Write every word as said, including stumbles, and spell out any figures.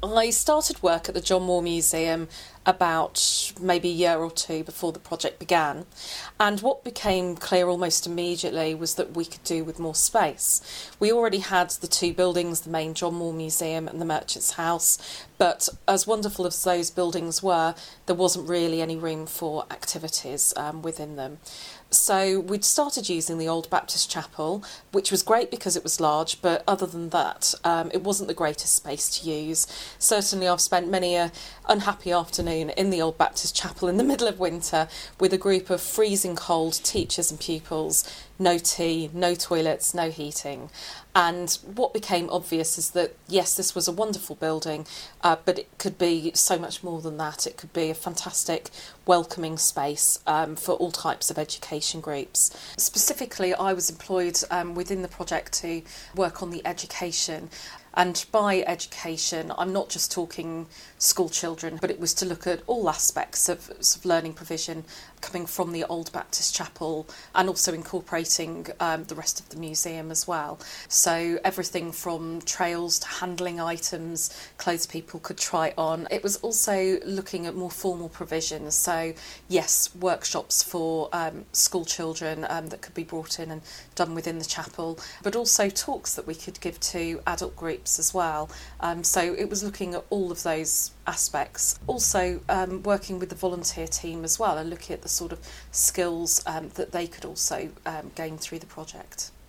I started work at the John Moore Museum about maybe a year or two before the project began, and what became clear almost immediately was that we could do with more space. We already had the two buildings, the main John Moore Museum and the Merchant's House, but as wonderful as those buildings were, there wasn't really any room for activities um, within them. So we'd started using the old Baptist Chapel, which was great because it was large, but other than that, um, it wasn't the greatest space to use. Certainly I've spent many a unhappy afternoon in the old Baptist Chapel in the middle of winter with a group of freezing cold teachers and pupils, no tea, no toilets, no heating. And what became obvious is that, yes, this was a wonderful building, uh, but it could be so much more than that. It could be a fantastic, welcoming space um, for all types of education groups. Specifically, I was employed um, within the project to work on the education. And by education, I'm not just talking school children, but it was to look at all aspects of, of learning provision coming from the old Baptist Chapel and also incorporating um, the rest of the museum as well. So everything from trails to handling items, clothes people could try on. It was also looking at more formal provisions. So yes, workshops for um, school children um, that could be brought in and done within the chapel, but also talks that we could give to adult groups as well. Um, so it was looking at all of those aspects. Also um, working with the volunteer team as well and looking at the sort of skills um, that they could also um, gain through the project.